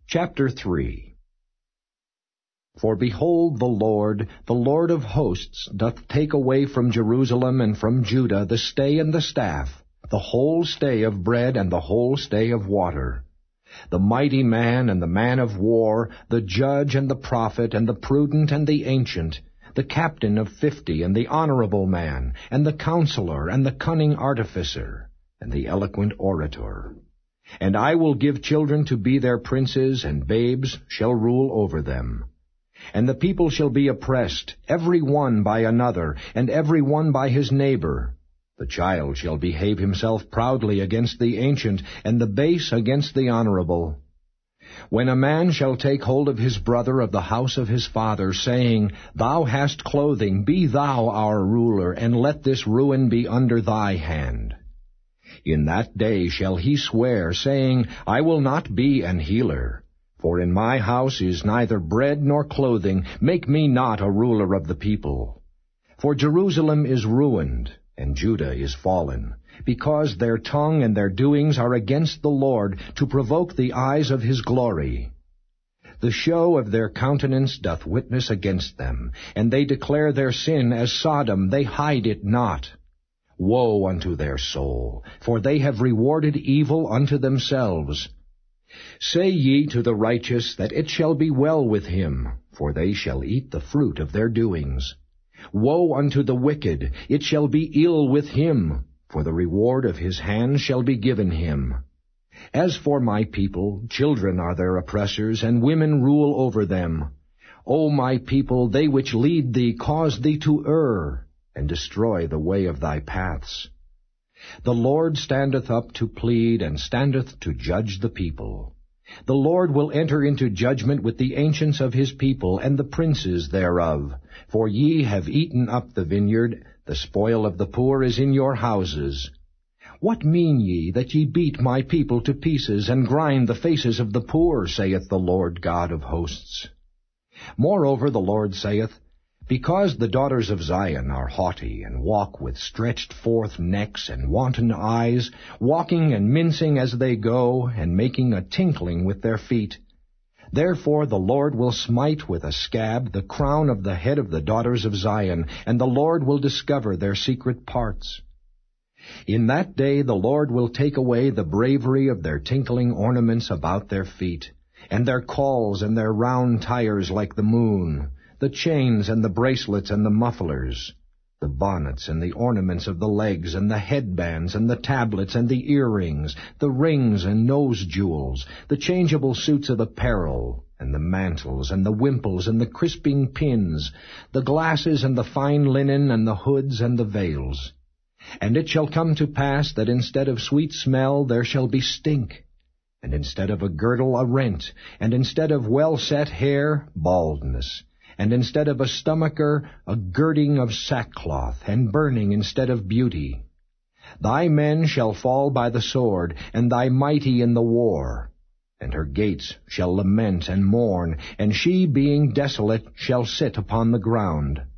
Chapter 3. For behold, the Lord of hosts, doth take away from Jerusalem and from Judah the stay and the staff, the whole stay of bread and the whole stay of water. The mighty man and the man of war, the judge and the prophet and the prudent and the ancient, the captain of 50 and the honorable man, and the counselor and the cunning artificer, and the eloquent orator. And I will give children to be their princes, and babes shall rule over them. And the people shall be oppressed, every one by another, and every one by his neighbor. The child shall behave himself proudly against the ancient, and the base against the honorable. When a man shall take hold of his brother of the house of his father, saying, Thou hast clothing, be thou our ruler, and let this ruin be under thy hand. In that day shall he swear, saying, I will not be an healer. For in my house is neither bread nor clothing. Make me not a ruler of the people. For Jerusalem is ruined, and Judah is fallen, because their tongue and their doings are against the Lord, to provoke the eyes of his glory. The show of their countenance doth witness against them, and they declare their sin as Sodom, they hide it not. Woe unto their soul, for they have rewarded evil unto themselves. Say ye to the righteous that it shall be well with him, for they shall eat the fruit of their doings. Woe unto the wicked, it shall be ill with him, for the reward of his hand shall be given him. As for my people, children are their oppressors, and women rule over them. O my people, they which lead thee cause thee to err, and destroy the way of thy paths. The Lord standeth up to plead, and standeth to judge the people. The Lord will enter into judgment with the ancients of his people, and the princes thereof. For ye have eaten up the vineyard, the spoil of the poor is in your houses. What mean ye that ye beat my people to pieces, and grind the faces of the poor, saith the Lord God of hosts? Moreover the Lord saith, Because the daughters of Zion are haughty, and walk with stretched forth necks and wanton eyes, walking and mincing as they go, and making a tinkling with their feet, therefore the Lord will smite with a scab the crown of the head of the daughters of Zion, and the Lord will discover their secret parts. In that day the Lord will take away the bravery of their tinkling ornaments about their feet, and their cauls and their round tires like the moon, the chains and the bracelets and the mufflers, the bonnets and the ornaments of the legs, and the headbands and the tablets and the earrings, the rings and nose jewels, the changeable suits of apparel, and the mantles and the wimples and the crisping pins, the glasses and the fine linen and the hoods and the veils. And it shall come to pass that instead of sweet smell there shall be stink, and instead of a girdle a rent, and instead of well-set hair baldness, and instead of a stomacher, a girding of sackcloth, and burning instead of beauty. Thy men shall fall by the sword, and thy mighty in the war. And her gates shall lament and mourn, and she, being desolate, shall sit upon the ground.